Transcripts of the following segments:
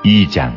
2장.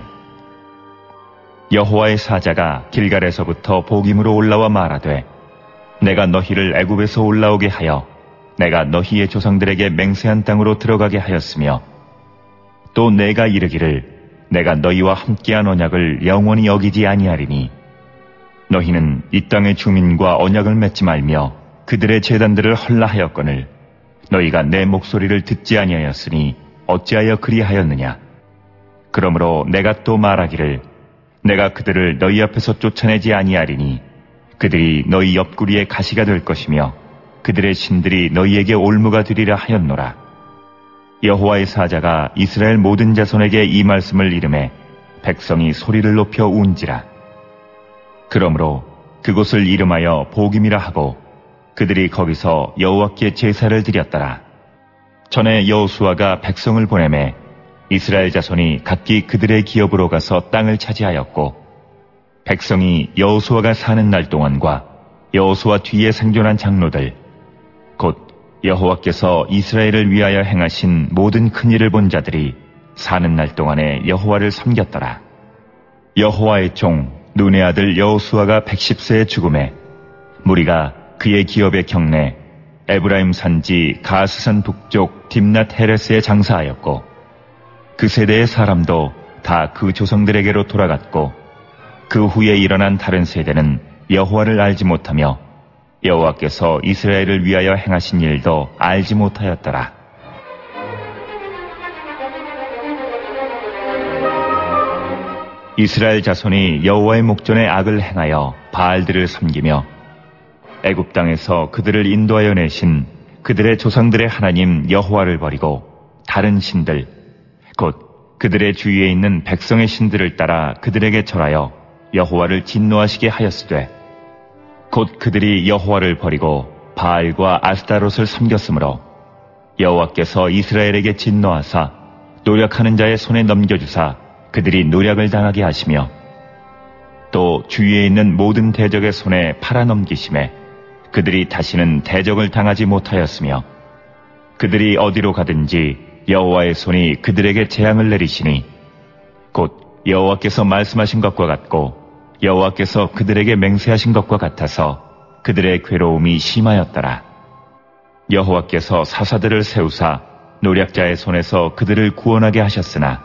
여호와의 사자가 길갈에서부터 복임으로 올라와 말하되, 내가 너희를 애굽에서 올라오게 하여 내가 너희의 조상들에게 맹세한 땅으로 들어가게 하였으며, 또 내가 이르기를 내가 너희와 함께한 언약을 영원히 어기지 아니하리니, 너희는 이 땅의 주민과 언약을 맺지 말며 그들의 제단들을 헐라하였거늘 너희가 내 목소리를 듣지 아니하였으니 어찌하여 그리하였느냐. 그러므로 내가 또 말하기를 내가 그들을 너희 앞에서 쫓아내지 아니하리니 그들이 너희 옆구리에 가시가 될 것이며 그들의 신들이 너희에게 올무가 되리라 하였노라. 여호와의 사자가 이스라엘 모든 자손에게 이 말씀을 이르매 백성이 소리를 높여 운지라. 그러므로 그곳을 이름하여 복임이라 하고 그들이 거기서 여호와께 제사를 드렸더라. 전에 여호수아가 백성을 보내매 이스라엘 자손이 각기 그들의 기업으로 가서 땅을 차지하였고, 백성이 여호수아가 사는 날 동안과 여호수아 뒤에 생존한 장로들, 곧 여호와께서 이스라엘을 위하여 행하신 모든 큰일을 본 자들이 사는 날 동안에 여호와를 섬겼더라. 여호와의 종 눈의 아들 여호수아가 110세에 죽음에 무리가 그의 기업의 경내 에브라임 산지 가스산 북쪽 딥낫 헤레스에 장사하였고, 그 세대의 사람도 다 그 조상들에게로 돌아갔고, 그 후에 일어난 다른 세대는 여호와를 알지 못하며 여호와께서 이스라엘을 위하여 행하신 일도 알지 못하였더라. 이스라엘 자손이 여호와의 목전에 악을 행하여 바알들을 섬기며 애굽 땅에서 그들을 인도하여 내신 그들의 조상들의 하나님 여호와를 버리고 다른 신들, 곧 그들의 주위에 있는 백성의 신들을 따라 그들에게 절하여 여호와를 진노하시게 하였으되, 곧 그들이 여호와를 버리고 바알과 아스타롯을 섬겼으므로 여호와께서 이스라엘에게 진노하사 노력하는 자의 손에 넘겨주사 그들이 노력을 당하게 하시며, 또 주위에 있는 모든 대적의 손에 팔아넘기심에 그들이 다시는 대적을 당하지 못하였으며, 그들이 어디로 가든지 여호와의 손이 그들에게 재앙을 내리시니 곧 여호와께서 말씀하신 것과 같고 여호와께서 그들에게 맹세하신 것과 같아서 그들의 괴로움이 심하였더라. 여호와께서 사사들을 세우사 노략자의 손에서 그들을 구원하게 하셨으나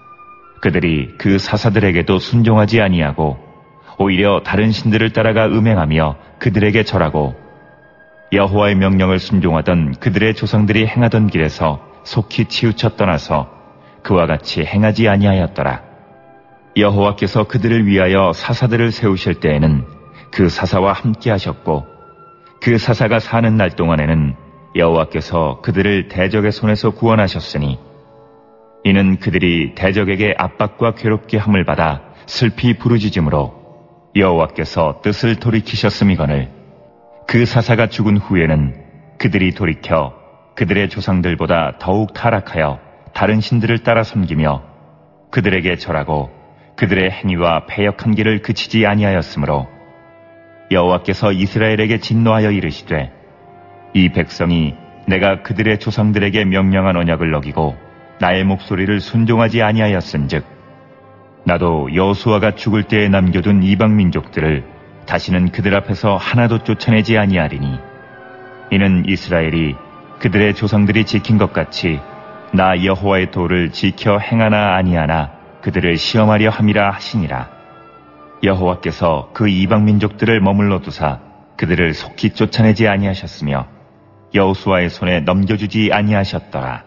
그들이 그 사사들에게도 순종하지 아니하고 오히려 다른 신들을 따라가 음행하며 그들에게 절하고, 여호와의 명령을 순종하던 그들의 조상들이 행하던 길에서 속히 치우쳐 떠나서 그와 같이 행하지 아니하였더라. 여호와께서 그들을 위하여 사사들을 세우실 때에는 그 사사와 함께 하셨고, 그 사사가 사는 날 동안에는 여호와께서 그들을 대적의 손에서 구원하셨으니, 이는 그들이 대적에게 압박과 괴롭게 함을 받아 슬피 부르짖음으로 여호와께서 뜻을 돌이키셨음이거늘, 그 사사가 죽은 후에는 그들이 돌이켜 그들의 조상들보다 더욱 타락하여 다른 신들을 따라 섬기며 그들에게 절하고 그들의 행위와 패역한 길을 그치지 아니하였으므로 여호와께서 이스라엘에게 진노하여 이르시되, 이 백성이 내가 그들의 조상들에게 명령한 언약을 어기고 나의 목소리를 순종하지 아니하였은즉 나도 여호수아가 죽을 때에 남겨둔 이방 민족들을 다시는 그들 앞에서 하나도 쫓아내지 아니하리니, 이는 이스라엘이 그들의 조상들이 지킨 것 같이 나 여호와의 도를 지켜 행하나 아니하나 그들을 시험하려 함이라 하시니라. 여호와께서 그 이방 민족들을 머물러 두사 그들을 속히 쫓아내지 아니하셨으며 여호수아의 손에 넘겨주지 아니하셨더라.